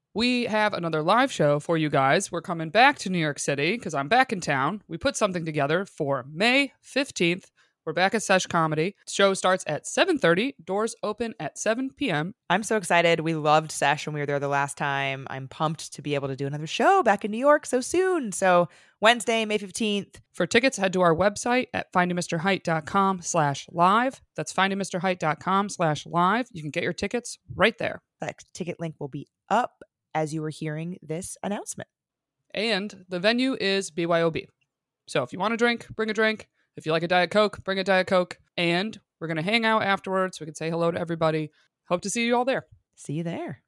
We have another live show for you guys. We're coming back to New York City because I'm back in town. We put something together for May 15th. We're back at Sesh Comedy. The show starts at 7:30. Doors open at 7 p.m. I'm so excited. We loved Sesh when we were there the last time. I'm pumped to be able to do another show back in New York so soon. So Wednesday, May 15th. For tickets, head to our website at findingmrheight.com/live. That's findingmrheight.com/live. You can get your tickets right there. That ticket link will be up as you were hearing this announcement. And the venue is BYOB. So if you want a drink, bring a drink. If you like a Diet Coke, bring a Diet Coke. And we're going to hang out afterwards. We can say hello to everybody. Hope to see you all there. See you there.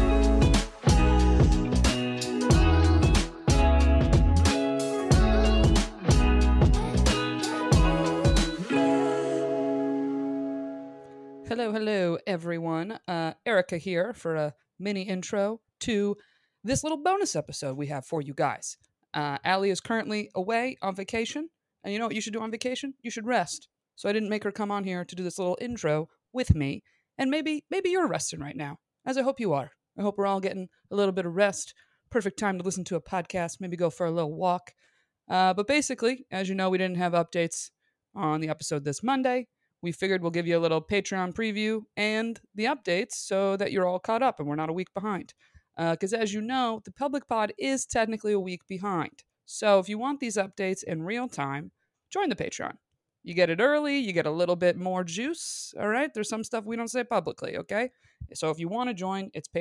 Hello, everyone. Erica here for a mini intro to this little bonus episode we have for you guys. Allie is currently away on vacation. And you know what you should do on vacation? You should rest. So I didn't make her come on here to do this little intro with me. And maybe you're resting right now, as I hope you are. I hope we're all getting a little bit of rest. Perfect time to listen to a podcast, maybe go for a little walk. But basically, as you know, we didn't have updates on the episode this Monday. We figured we'll give you a little Patreon preview and the updates so that you're all caught up and we're not a week behind. Because as you know, the public pod is technically a week behind. So if you want these updates in real time, join the Patreon. You get it early, you get a little bit more juice, all right? There's some stuff we don't say publicly, okay? So if you want to join, it's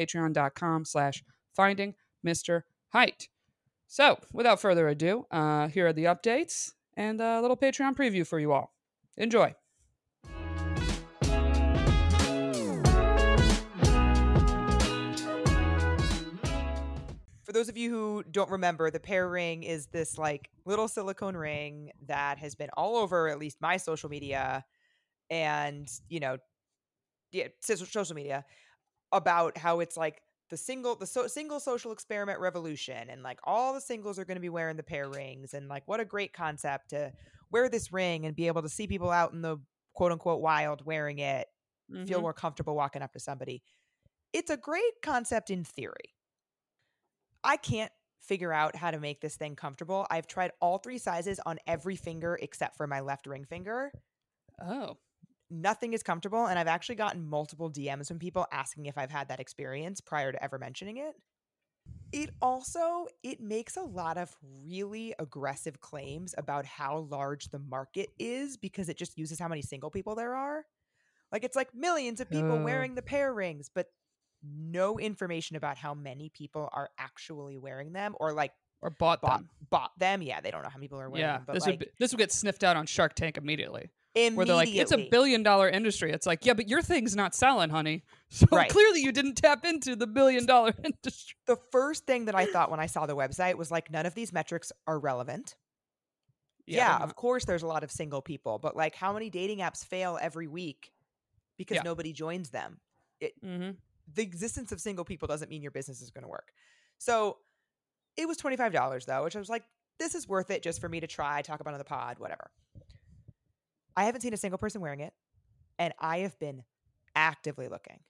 patreon.com/findingmrheight. So without further ado, here are the updates and a little Patreon preview for you all. Enjoy. For those of you who don't remember, the Pear Ring is this like little silicone ring that has been all over at least my social media and, social media about how it's like the single social experiment revolution and like all the singles are going to be wearing the Pear Rings and like what a great concept to wear this ring and be able to see people out in the quote unquote wild wearing it, feel more comfortable walking up to somebody. It's a great concept in theory. I can't figure out how to make this thing comfortable. I've tried all 3 sizes on every finger except for my left ring finger. Oh. Nothing is comfortable, and I've actually gotten multiple DMs from people asking if I've had that experience prior to ever mentioning it. It makes a lot of really aggressive claims about how large the market is because it just uses how many single people there are. Like it's like millions of people wearing the Pear Rings, but no information about how many people are actually wearing them or bought them. Yeah, they don't know how many people are wearing them. But this would get sniffed out on Shark Tank immediately. Where they're like, it's $1 billion industry. It's like, yeah, but your thing's not selling, honey. So clearly you didn't tap into the $1 billion industry. The first thing that I thought when I saw the website was like, none of these metrics are relevant. Yeah, of course there's a lot of single people, but like how many dating apps fail every week because nobody joins them? The existence of single people doesn't mean your business is going to work. So it was $25 though, which I was like, this is worth it just for me to try, talk about on the pod, whatever. I haven't seen a single person wearing it. And I have been actively looking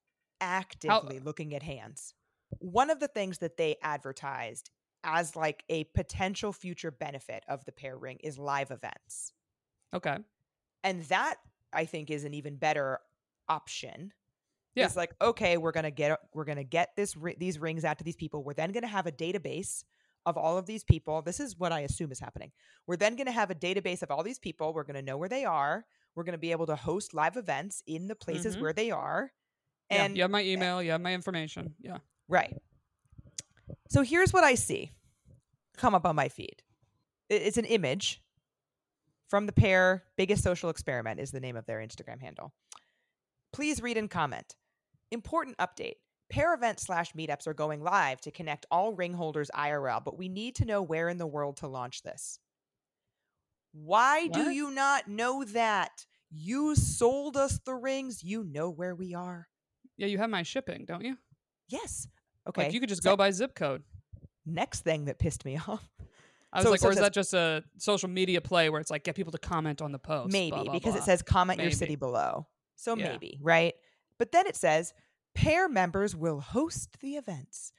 at hands. One of the things that they advertised as like a potential future benefit of the Pear Ring is live events. Okay. And that I think is an even better option. Yeah. It's like, okay, we're gonna get these rings out to these people. We're then gonna have a database of all of these people. This is what I assume is happening. We're then gonna have a database of all these people. We're gonna know where they are. We're gonna be able to host live events in the places where they are. And you have my email. You have my information. Yeah. Right. So here's what I see come up on my feed. It's an image from the Pear. Biggest Social Experiment is the name of their Instagram handle. Please read and comment. Important update. Pear events / meetups are going live to connect all ring holders IRL, but we need to know where in the world to launch this. Why do you not know that? You sold us the rings. You know where we are. Yeah, you have my shipping, don't you? Yes. Okay. Like you could just go by zip code. Next thing that pissed me off. I was like, or is that just a social media play where it's like, get people to comment on the post? Maybe, blah, blah, because blah. It says comment your city below. So maybe, right? But then it says, Pear members will host the events.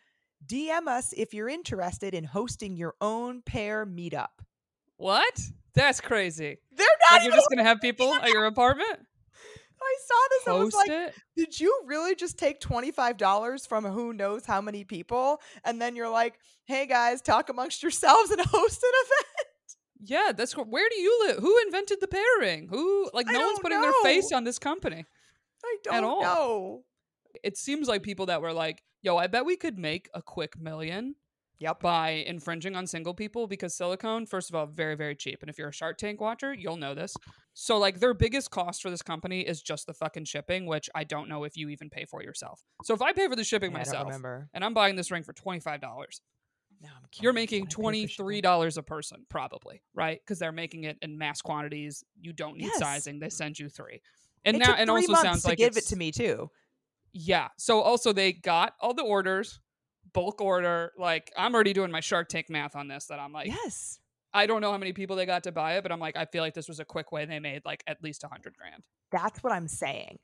DM us if you're interested in hosting your own pair meetup. What? That's crazy. They're not Like even you're just gonna have people at your apartment I saw this and was host like, it? did you really just take $25 from who knows how many people? And then you're like, hey guys, talk amongst yourselves and host an event. Yeah, where do you live? Who invented the pairing? Who I no one's don't putting their face know. on this company I at don't all. know. It seems like people that were like, yo, I bet we could make a quick million Yep. by infringing on single people because silicone, first of all, very, very cheap. And if you're a Shark Tank watcher, you'll know this. So, like, their biggest cost for this company is just the fucking shipping, which I don't know if you even pay for yourself. So, if I pay for the shipping Yeah, I don't myself remember. and I'm buying this ring for $25, No, I'm you're curious making what I pay for shipping. $23 a person, probably, right? Because they're making it in mass quantities. You don't need Yes. sizing. They send you 3. And It now, took and 3 also months sounds to like give it it's to me too. yeah. So also they got all the orders, bulk order. Like I'm already doing my Shark Tank math on this. That I'm like, Yes. I don't know how many people they got to buy it, but I'm like, I feel like this was a quick way they made like at least $100,000. That's what I'm saying.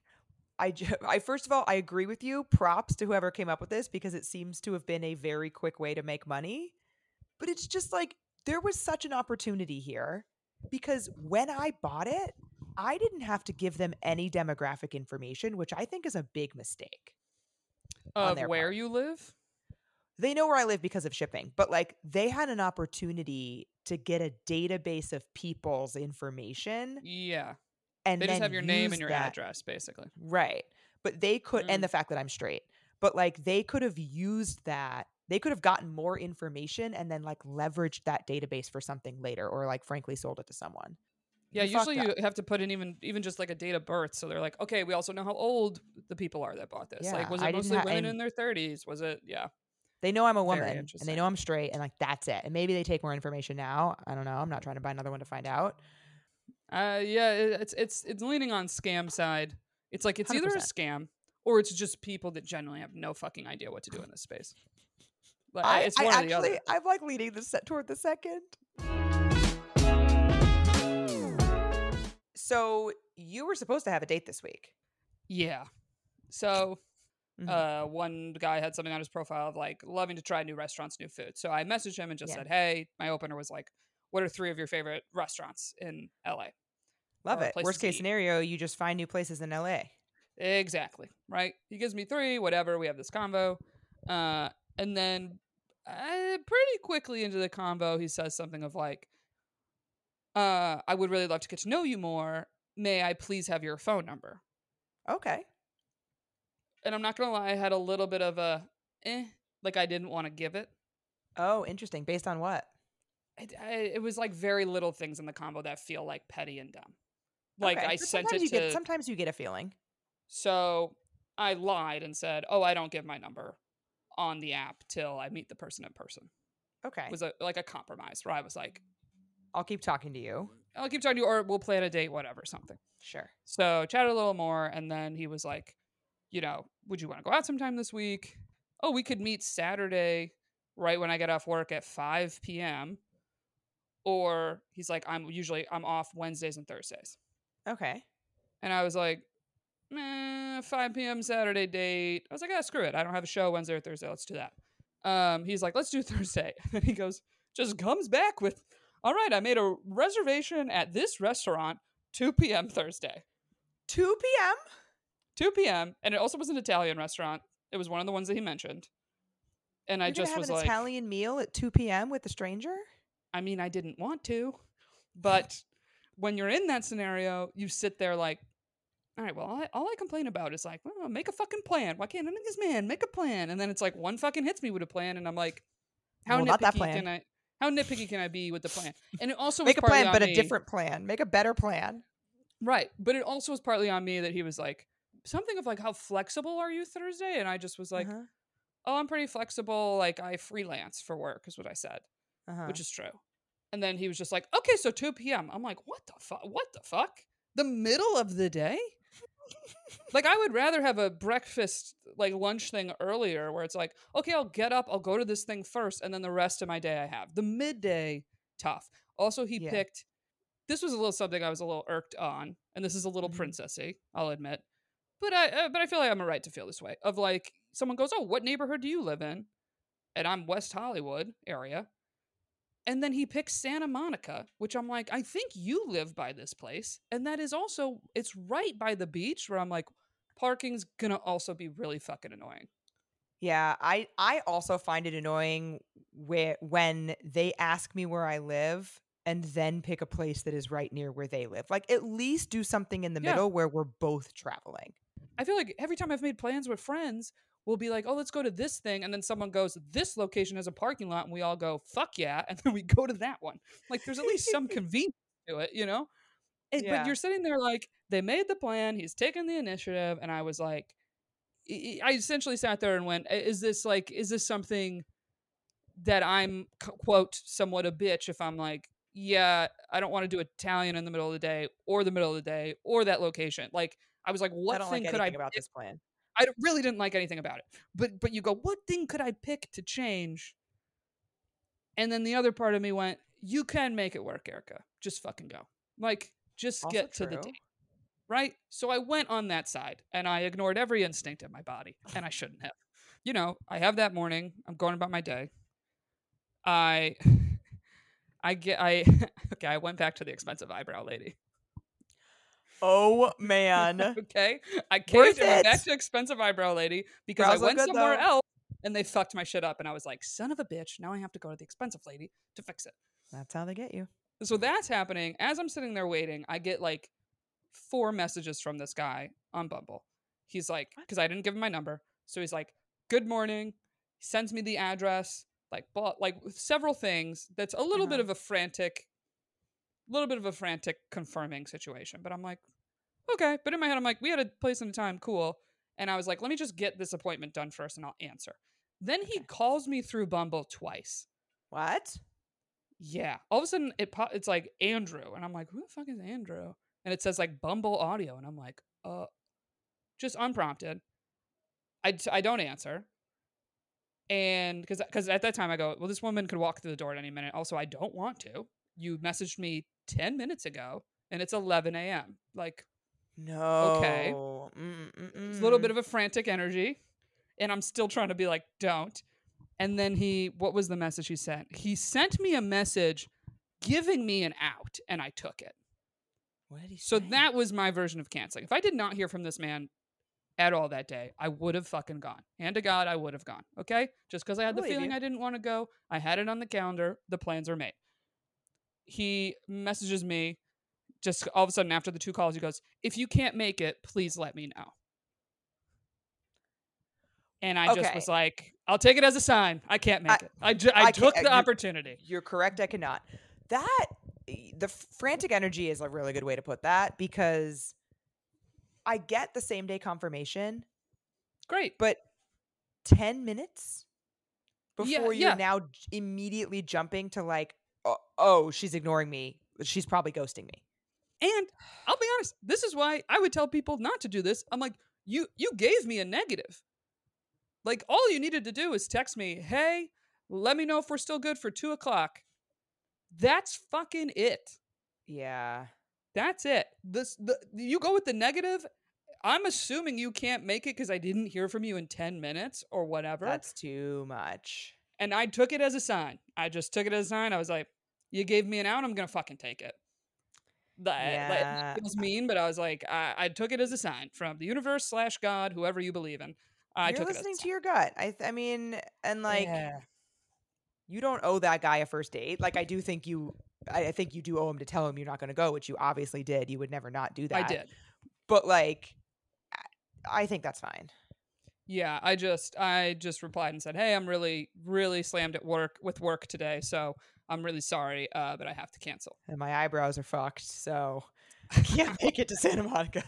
I first of all, I agree with you. Props to whoever came up with this because it seems to have been a very quick way to make money. But it's just like there was such an opportunity here because when I bought it, I didn't have to give them any demographic information, which I think is a big mistake. on Of their where part. you live. They know where I live because of shipping, but like they had an opportunity to get a database of people's information Yeah. and They just then have your name use and your that. address, basically. Right. But they could, and the fact that I'm straight, but like they could have used that. They could have gotten more information and then like leveraged that database for something later or like frankly sold it to someone. Yeah, You fucked usually you up. have to put in even just like a date of birth. So they're like, okay, we also know how old the people are that bought this. Yeah, Like, was I it didn't mostly ha- women and in their 30s? Was it? Yeah. They know I'm a Very woman and they interesting. know I'm straight and like that's it. And maybe they take more information now. I don't know. I'm not trying to buy another one to find out. Yeah, it's leaning on scam side. It's like it's either a 100%. scam or it's just people that genuinely have no fucking idea what to do in this space. Like, I it's one or the other. I'm like leaning toward the second. So you were supposed to have a date this week. Yeah. So Mhm. one guy had something on his profile of like loving to try new restaurants, new food. So I messaged him and just Yeah. said, hey, my opener was like, what are 3 of your favorite restaurants in LA? Love Or it. places Worst to case eat? scenario, you just find new places in LA. Exactly. Right. He gives me 3, whatever. We have this convo. And then pretty quickly into the convo, he says something of like, I would really love to get to know you more. May I please have your phone number? Okay. And I'm not going to lie, I had a little bit of a, like I didn't want to give it. Oh, interesting. Based on what? It was like very little things in the combo that feel like petty and dumb. Like Okay. I But sent it to. sometimes you get a feeling. So I lied and said, "Oh, I don't give my number on the app till I meet the person in person." Okay. It was like a compromise where I was like, I'll keep talking to you. "I'll keep talking to you, or we'll plan a date, whatever, something." Sure. So chatted a little more, and then he was like, would you want to go out sometime this week? Oh, we could meet Saturday, right when I get off work at 5 p.m. Or he's like, I'm off Wednesdays and Thursdays. Okay. And I was like, 5 p.m. Saturday date. I was like, screw it. I don't have a show Wednesday or Thursday. Let's do that. He's like, let's do Thursday. And he goes, just comes back with, all right, I made a reservation at this restaurant, 2 p.m. Thursday. 2 p.m.? 2 p.m. And it also was an Italian restaurant. It was one of the ones that he mentioned. And I You're gonna just have was an like, Italian meal at 2 p.m. with a stranger? I mean, I didn't want to. But when you're in that scenario, you sit there like, all right, well, all I complain about is like, well, make a fucking plan. Why can't this man make a plan? And then it's like one fucking hits me with a plan, and I'm like, how Well, not that nitpicky plan. how nitpicky can I be with the plan? And it also Make was a partly plan, on but me. a different plan. Make a better plan. Right. But it also was partly on me that he was like, something of like, how flexible are you Thursday? And I just was like, oh, I'm pretty flexible. Like, I freelance for work, is what I said, which is true. And then he was just like, okay, so 2 p.m. I'm like, what the fuck? What the fuck? The middle of the day? Like, I would rather have a breakfast, like lunch thing earlier where it's like, okay, I'll get up, I'll go to this thing first, and then the rest of my day I have. The midday, tough. Also, he Yeah. picked, this was a little something I was a little irked on, and this is a little princessy, I'll admit. But I feel like I'm a right to feel this way. Of like, someone goes, oh, what neighborhood do you live in? and I'm West Hollywood area. And then he picks Santa Monica, which I'm like, I think you live by this place. And that is also, it's right by the beach where I'm like, parking's gonna also be really fucking annoying. Yeah, I also find it annoying when they ask me where I live and then pick a place that is right near where they live. Like, at least do something in the Yeah. middle where we're both traveling. I feel like every time I've made plans with friends, we'll be like, oh, let's go to this thing. And then someone goes, this location has a parking lot. And we all go, fuck yeah. And then we go to that one. Like, there's at least some convenience to it, you know? But Yeah. you're sitting there like, they made the plan. He's taking the initiative. And I was like, I essentially sat there and went, is this something that I'm, quote, somewhat a bitch if I'm like, yeah, I don't want to do Italian in the middle of the day or the middle of the day or that location. Like, I was like, I what don't thing like could I anything about pick? this plan. I really didn't like anything about it. But you go, what thing could I pick to change? And then the other part of me went, you can make it work, Erica. Just fucking go. Like, just Also get to the true. date. Right? So I went on that side and I ignored every instinct in my body, and I shouldn't have. You know, I have that morning. I'm going about my day. I okay, I went back to the expensive eyebrow lady. Oh man. Okay? I Worth caved and went back it. to expensive eyebrow lady because Brows I look went good somewhere though. else and they fucked my shit up, and I was like, son of a bitch, now I have to go to the expensive lady to fix it. That's how they get you. So that's happening. As I'm sitting there waiting, I get like 4 messages from this guy on Bumble. He's like, because I didn't give him my number. So he's like, good morning. He sends me the address, like several things. That's a little bit of a frantic confirming situation. But I'm like, okay. But in my head, I'm like, we had a place and a time, cool. And I was like, let me just get this appointment done first and I'll answer. Then he calls me through Bumble twice. What? Yeah. All of a sudden, it's like Andrew. And I'm like, who the fuck is Andrew? And it says like Bumble audio. And I'm like, just unprompted. I don't answer. And because at that time I go, well, this woman could walk through the door at any minute. Also, I don't want to. You messaged me 10 minutes ago and it's 11 a.m. Like, okay. No. It's a little bit of a frantic energy. And I'm still trying to be like, don't. And then what was the message he sent? He sent me a message giving me an out, and I took it. What did he say? So that was my version of canceling. If I did not hear from this man at all that day, I would have fucking gone. Hand to God, I would have gone. Okay? Just because I had the feeling I didn't want to go. I had it on the calendar. The plans are made. He messages me just all of a sudden after the 2 calls. He goes, if you can't make it, please let me know. And I just was like, I'll take it as a sign. I can't make it. I took the opportunity. You're correct. I cannot. The frantic energy is a really good way to put that, because I get the same day confirmation. Great. But 10 minutes before you're now immediately jumping to like, oh, she's ignoring me. She's probably ghosting me. And I'll be honest, this is why I would tell people not to do this. I'm like, you gave me a negative. Like, all you needed to do is text me, hey, let me know if we're still good for 2:00. That's fucking it. Yeah. That's it. You go with the negative. I'm assuming you can't make it because I didn't hear from you in 10 minutes or whatever. That's too much. And I took it as a sign. I just took it as a sign. I was like, you gave me an out, I'm going to fucking take it. It was mean, but I was like, I took it as a sign from the universe / God, whoever you believe in. You're listening to your gut. I mean, and like, you don't owe that guy a first date. Like, I think you do owe him to tell him you're not going to go, which you obviously did. You would never not do that. I did. But like, I think that's fine. Yeah, I just replied and said, hey, I'm really, really slammed at work today, so I'm really sorry, but I have to cancel. And my eyebrows are fucked, so I can't make it to Santa Monica.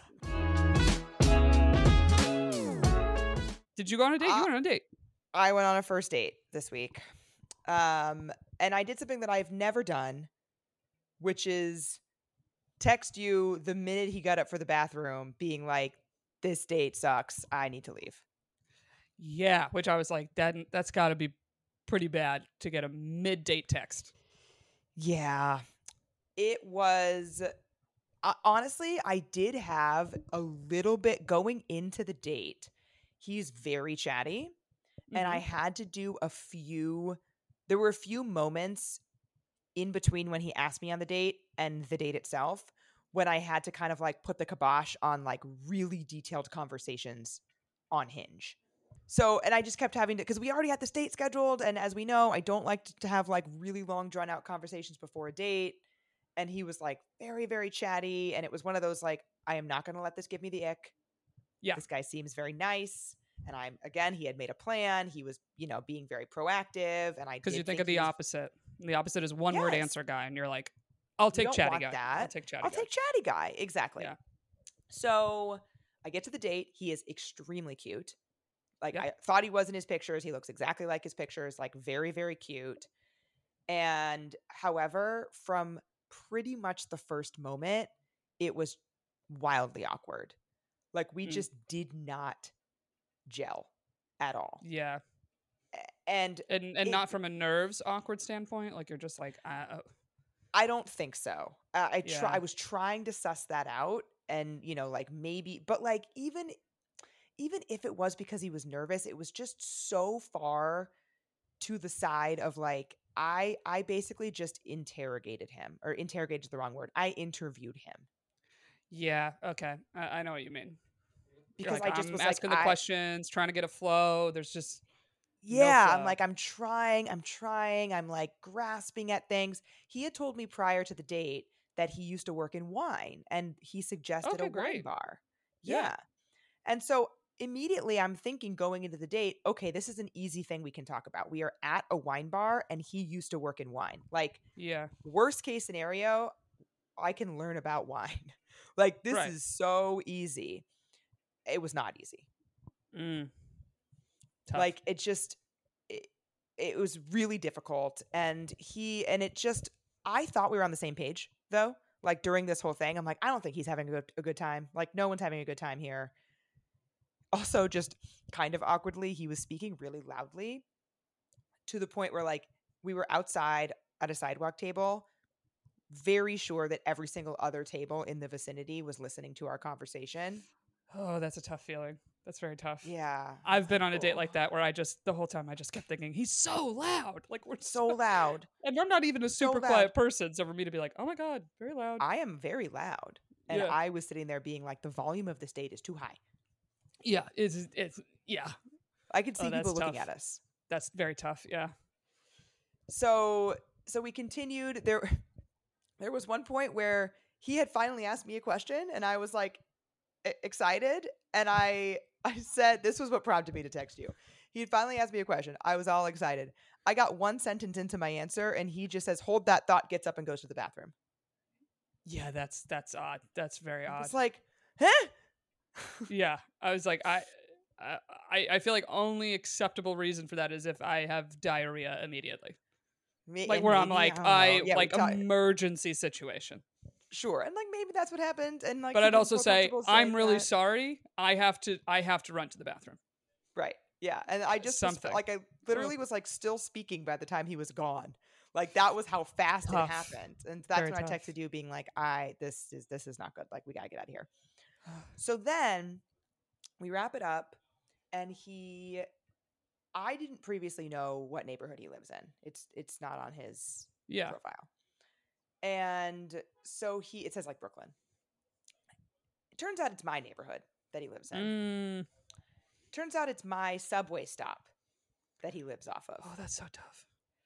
Did you go on a date? You went on a date. I went on a first date this week. And I did something that I've never done, which is text you the minute he got up for the bathroom being like, this date sucks. I need to leave. Yeah, which I was like, that's got to be pretty bad to get a mid-date text. Yeah. It was... honestly, I did have a little bit going into the date. He's very chatty. And I had to do there were a few moments in between when he asked me on the date and the date itself when I had to kind of like put the kibosh on like really detailed conversations on Hinge. So, and I just kept having to, because we already had this date scheduled. And as we know, I don't like to have like really long drawn out conversations before a date. And he was like very, very chatty. And it was one of those like, I am not going to let this give me the ick. Yeah. This guy seems very nice. And he had made a plan. He was, being very proactive. And Because you think of the opposite. The opposite is one word answer guy. And you're like, I'll take chatty guy. I'll take chatty guy. Exactly. Yeah. So I get to the date. He is extremely cute. Like I thought he was in his pictures. He looks exactly like his pictures, like very, very cute. And however, from pretty much the first moment, it was wildly awkward. Like we just did not gel at all. Yeah. And not from a nerves awkward standpoint. Like you're just like, I don't think so. I was trying to suss that out, and like maybe, but like even if it was because he was nervous, it was just so far to the side of like I basically just interrogated him, or interrogated the wrong word. I interviewed him. Yeah. Okay. I know what you mean. Because like, I just I'm was asking like, the questions, trying to get a flow. There's just yeah, no I'm like, I'm trying. I'm like grasping at things. He had told me prior to the date that he used to work in wine, and he suggested a wine bar. Yeah. And so immediately I'm thinking going into the date, okay, this is an easy thing we can talk about. We are at a wine bar and he used to work in wine. Like, worst case scenario, I can learn about wine. Like, this is so easy. It was not easy. Tough. Like, it was really difficult. And I thought we were on the same page though. Like during this whole thing, I'm like, I don't think he's having a good time. Like no one's having a good time here. Also, just kind of awkwardly, he was speaking really loudly to the point where like we were outside at a sidewalk table, very sure that every single other table in the vicinity was listening to our conversation. Oh, that's a tough feeling. That's very tough. Yeah. I've been on a date like that where the whole time I just kept thinking, he's so loud. Like we're so loud. And I'm not even a super quiet person. So for me to be like, oh my God, very loud. I am very loud. And I was sitting there being like, the volume of this date is too high. Yeah. It's I could see people looking at us. That's very tough. Yeah. So we continued. There was one point where he had finally asked me a question and I was like excited. And I said, this was what prompted me to text you. He had finally asked me a question. I was all excited. I got one sentence into my answer and he just says, hold that thought, gets up and goes to the bathroom. Yeah, that's odd. That's very odd. It's like, huh? Yeah. I was like, I feel like only acceptable reason for that is if I have diarrhea immediately. I'm like, emergency situation. Sure. And like maybe that's what happened. And like, but I'd also say, I'm really sorry. I have to run to the bathroom. Right. Yeah. And I just I literally was like still speaking by the time he was gone. Like that was how fast it happened. And that's when I texted you being like, this is not good. Like we gotta get out of here. So then we wrap it up and I didn't previously know what neighborhood he lives in. It's not on his profile. And so it says like Brooklyn. It turns out it's my neighborhood that he lives in. Turns out it's my subway stop that he lives off of. Oh, that's so tough.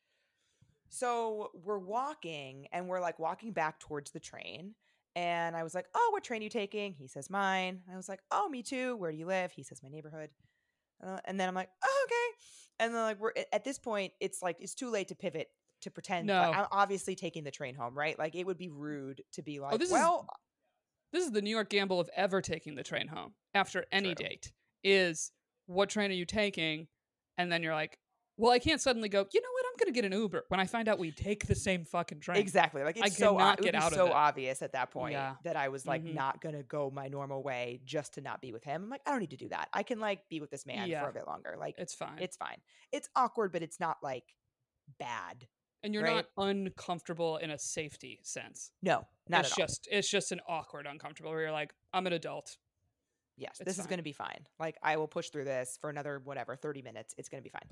So we're walking and we're like walking back towards the train. And I was like, oh, what train are you taking? He says mine. I was like, oh, me too. Where do you live? He says my neighborhood. And then I'm like, oh, okay. And then like we're at this point, it's like it's too late to pivot to pretend. No. Like, I'm obviously taking the train home, right? Like it would be rude to be like, this is the New York gamble of ever taking the train home after any date is what train are you taking? And then you're like, well, I can't suddenly go, you know what? I'm going to get an Uber when I find out we take the same fucking train. Exactly. Like it's so obvious at that point that I was like not going to go my normal way just to not be with him. I'm like, I don't need to do that. I can like be with this man for a bit longer. Like it's fine. It's fine. It's awkward, but it's not like bad. And you're not uncomfortable in a safety sense. No, not at all. It's just an awkward uncomfortable where you're like, I'm an adult. yes, It's this is fine. going to be fine. Like, I will push through this for another, whatever, 30 minutes. It's going to be fine.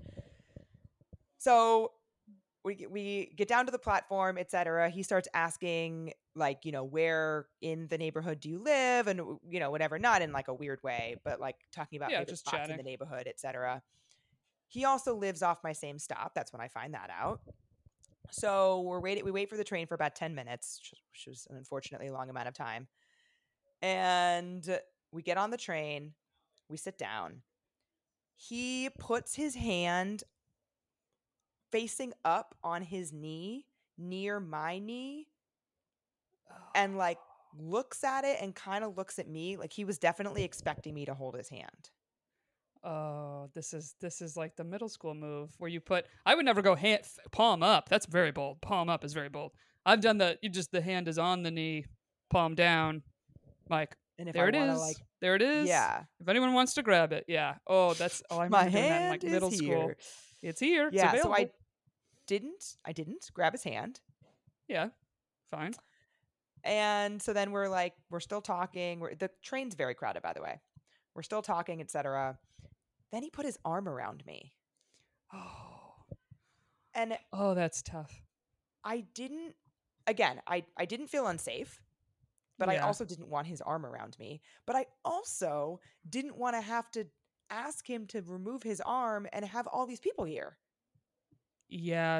So we get down to the platform, etc. He starts asking, like, where in the neighborhood do you live, and whatever, not in like a weird way, but like talking about Yeah, favorite just spots in the chatting. neighborhood, etc. He also lives off my same stop. That's when I find that out. So we wait for the train for about 10 minutes, which was an unfortunately long amount of time. And we get on the train, we sit down. He puts his hand facing up on his knee near my knee and like looks at it and kind of looks at me like he was definitely expecting me to hold his hand. Oh, this is like the middle school move where you put. I would never go palm up. That's very bold. Palm up is very bold. I've done the. You just the hand is on the knee, palm down. Like And if I there it want to is. like, There it is. yeah, If anyone wants to grab it, yeah. Oh, that's. Oh, I my remember doing that in like hand is middle school. here. It's here. It's Yeah, so available. I didn't grab his hand. Yeah, fine. And so then we're still talking. The train's very crowded, by the way. We're still talking, etc. Then he put his arm around me. Oh, And oh, that's tough. I didn't, again, I didn't feel unsafe, but I Yeah. also didn't want his arm around me. But I also didn't want to have to ask him to remove his arm and have all these people here. Yeah,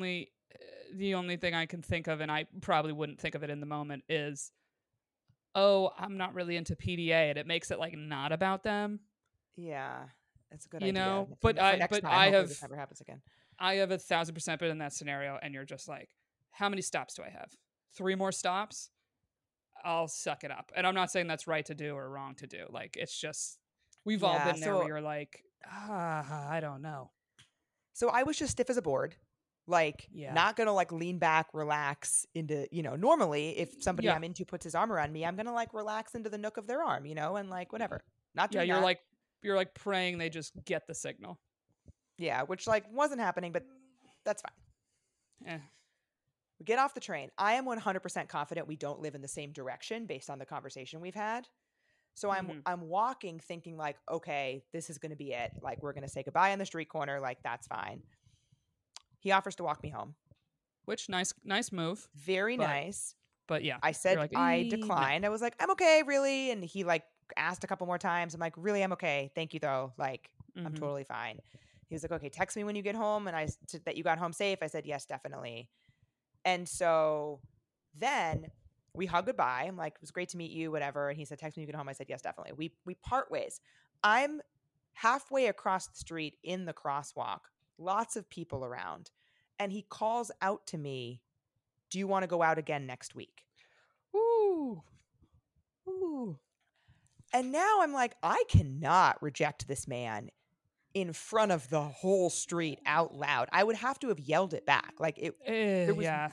the only thing I can think of, and I probably wouldn't think of it in the moment, is oh, I'm not really into PDA, and it makes it like not about them, Yeah, that's a good you idea. know. For next time, hopefully this never happens again. I have 1,000% been in that scenario, and you're just like, how many stops do I have? 3 more stops? I'll suck it up, and I'm not saying that's right to do or wrong to do. Like it's just we've all Yeah, been there where you're like, I don't know. so I was just stiff as a board. Like, Yeah, not gonna like lean back, relax into, normally if somebody yeah, I'm into puts his arm around me, I'm gonna like relax into the nook of their arm, and like whatever. Not yeah. doing that. You're like praying they just get the signal. Yeah, which like wasn't happening, but that's fine. Eh. We get off the train. I am 100% confident we don't live in the same direction based on the conversation we've had. So Mm-hmm. I'm walking thinking like, okay, this is going to be it. Like, we're going to say goodbye on the street corner, like that's fine. He offers to walk me home. Which nice move, Very but nice. yeah, I you're said like, I no. declined. I was like, I'm okay, really? And he like asked a couple more times. I'm like, really, I'm okay. Thank you though. Like, I'm Mm-hmm. totally fine. He was like, okay, text me when you get home. And that you got home safe. I said, yes, definitely. And so then we hug goodbye. I'm like, it was great to meet you, whatever. And he said, text me when you get home. I said, yes, definitely. We part ways. I'm halfway across the street in the crosswalk, lots of people around. And he calls out to me, do you want to go out again next week? Ooh, ooh. And now I'm like, I cannot reject this man in front of the whole street out loud. I would have to have yelled it back. Like there was Yeah.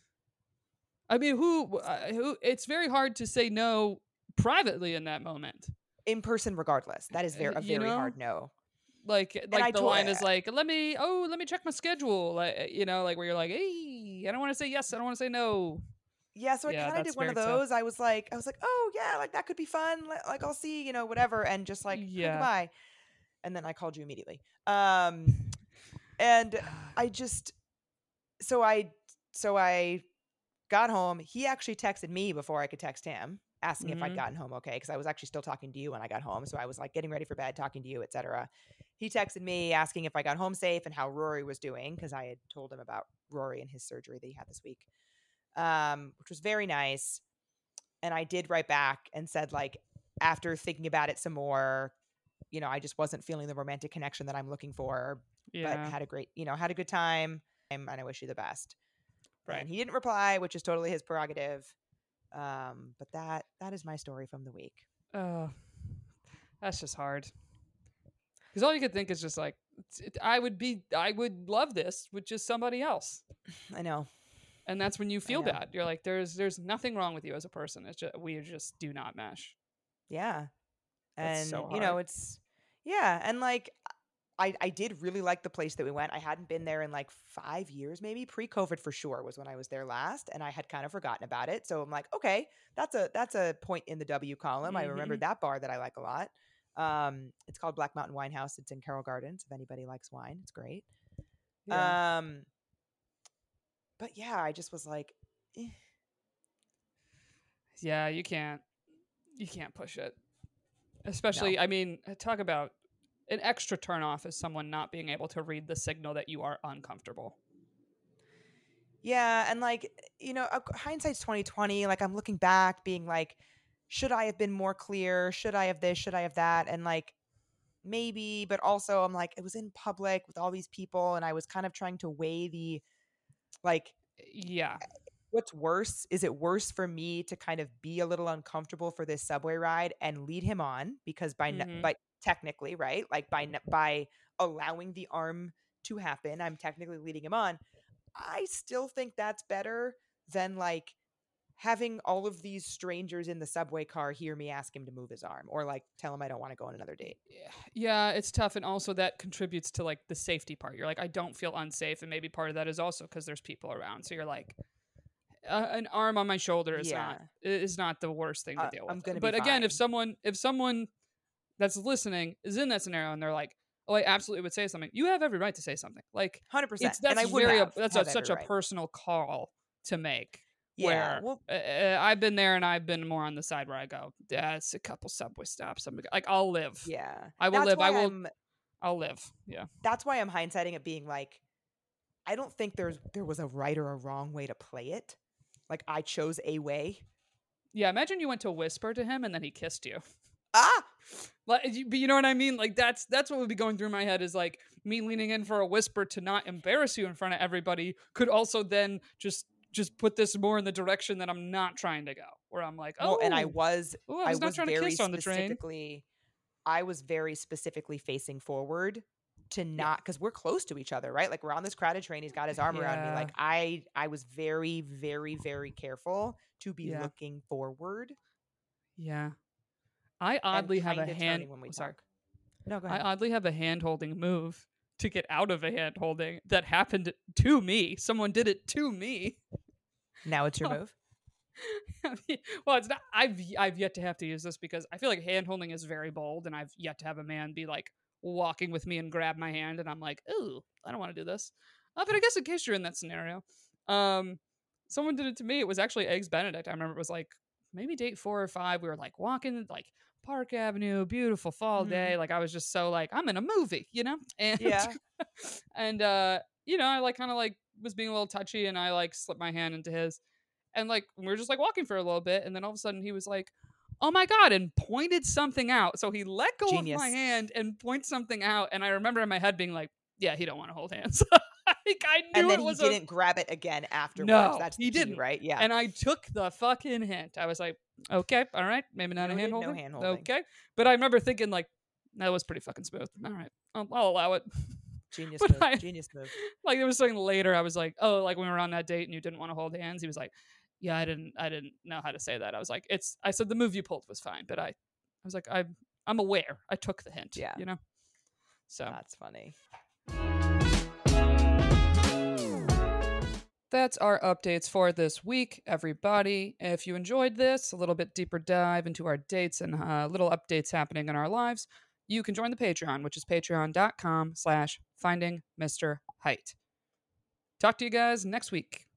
I mean, who? It's very hard to say no privately in that moment. in person regardless. That is a You very know, hard no. And like the line is like, let me check my schedule. Like, like where you're like, hey, I don't want to say yes, I don't want to say no. yeah, so I Yeah, kind of that's did one very of tough. those. I was like, oh yeah, like that could be fun. Like I'll see, whatever, and just like hi, Yeah. goodbye. And then I called you immediately. And I just so I got home. He actually texted me before I could text him, asking if I'd Mm-hmm. gotten home okay, because I was actually still talking to you when I got home. So I was like getting ready for bed, talking to you, etc. He texted me asking if I got home safe and how Rory was doing, because I had told him about Rory and his surgery that he had this week, which was very nice. And I did write back and said, like, after thinking about it some more, I just wasn't feeling the romantic connection that I'm looking for, but Yeah. had a great, had a good time, and I wish you the best. Right. And he didn't reply, which is totally his prerogative. But that is my story from the week. That's just hard. Because all you could think is just like, I would love this with just somebody else. I know. And that's when you I feel know. bad. You're like, there's nothing wrong with you as a person. It's just we just do not mesh. Yeah. That's And so hard. it's yeah, and like I did really like the place that we went. I hadn't been there in like 5 years, maybe pre-COVID for sure was when I was there last, and I had kind of forgotten about it. So I'm like, okay, that's a point in the W column. I remembered that bar that I like a lot. It's called Black Mountain Wine House. It's in Carroll Gardens. If anybody likes wine, it's great. Yeah. But yeah, I just was like, eh. Yeah, you can't push it. Especially, I mean, talk about an extra turnoff is someone not being able to read the signal that you are uncomfortable. Yeah, and like, hindsight's 2020. Like, I'm looking back, being like, should I have been more clear? Should I have this? Should I have that? And like, maybe, but also I'm like, it was in public with all these people, and I was kind of trying to weigh the like. Yeah. What's worse? Is it worse for me to kind of be a little uncomfortable for this subway ride and lead him on because by technically, right? Like by allowing the arm to happen, I'm technically leading him on. I still think that's better than like having all of these strangers in the subway car hear me ask him to move his arm or like tell him I don't want to go on another date. Yeah, it's tough. And also that contributes to like the safety part. You're like, I don't feel unsafe. And maybe part of that is also because there's people around. So you're like, an arm on my shoulder is not the worst thing to deal with. But again, if someone that's listening is in that scenario and they're like, oh, I absolutely would say something, you have every right to say something. Like 100%. That's such a personal call to make. Yeah, where I've been there and I've been more on the side where I go, yeah, it's a couple subway stops. I'm like, I'll live. Yeah, I will live. I'll live. Yeah, that's why I'm hindsighting it, being like, I don't think there was a right or a wrong way to play it. Like, I chose a way. Yeah, imagine you went to whisper to him and then he kissed you. Ah! Like, but you know what I mean? Like, that's what would be going through my head is like me leaning in for a whisper to not embarrass you in front of everybody could also then just put this more in the direction that I'm not trying to go. Where I'm like, oh, and I was not trying to kiss on the train. I was very specifically facing forward to not, because we're close to each other, right? Like, we're on this crowded train. He's got his arm around me. Like, I was very, very, very careful to be looking forward. Yeah. I oddly have a hand. Sorry. No, go ahead. I oddly have a hand holding move to get out of a hand holding that happened to me. Someone did it to me. Now it's your move. Well, it's not. I've yet to have to use this because I feel like hand holding is very bold, and I've yet to have a man be like walking with me and grab my hand, and I'm like, ooh, I don't want to do this. But I guess in case you're in that scenario, someone did it to me. It was actually Eggs Benedict. I remember it was like maybe date 4 or 5. We were like walking like Park Avenue, beautiful fall day. Like, I was just so like, I'm in a movie, you know? And and I like kind of like was being a little touchy, and I like slipped my hand into his, and like we were just like walking for a little bit, and then all of a sudden he was like, oh my God, and pointed something out. So he let go of my hand and pointed something out, and I remember in my head being like, yeah, he don't want to hold hands. Like, I knew and then it was he didn't grab it again afterwards. No, that's he didn't, right? Yeah. And I took the fucking hint. I was like, okay, all right, maybe not a hand holding. No hand holding. Okay, but I remember thinking like, that was pretty fucking smooth. All right, I'll allow it. Genius move. Genius move. Like, there was something later. I was like, oh, like when we were on that date and you didn't want to hold hands. He was like, yeah, I didn't know how to say that. I was like, I said the move you pulled was fine, but I was like, I'm aware. I took the hint. Yeah. You know. So that's funny. That's our updates for this week, everybody. If you enjoyed this, a little bit deeper dive into our dates and little updates happening in our lives, you can join the Patreon, which is patreon.com/findingmrheight. Talk to you guys next week.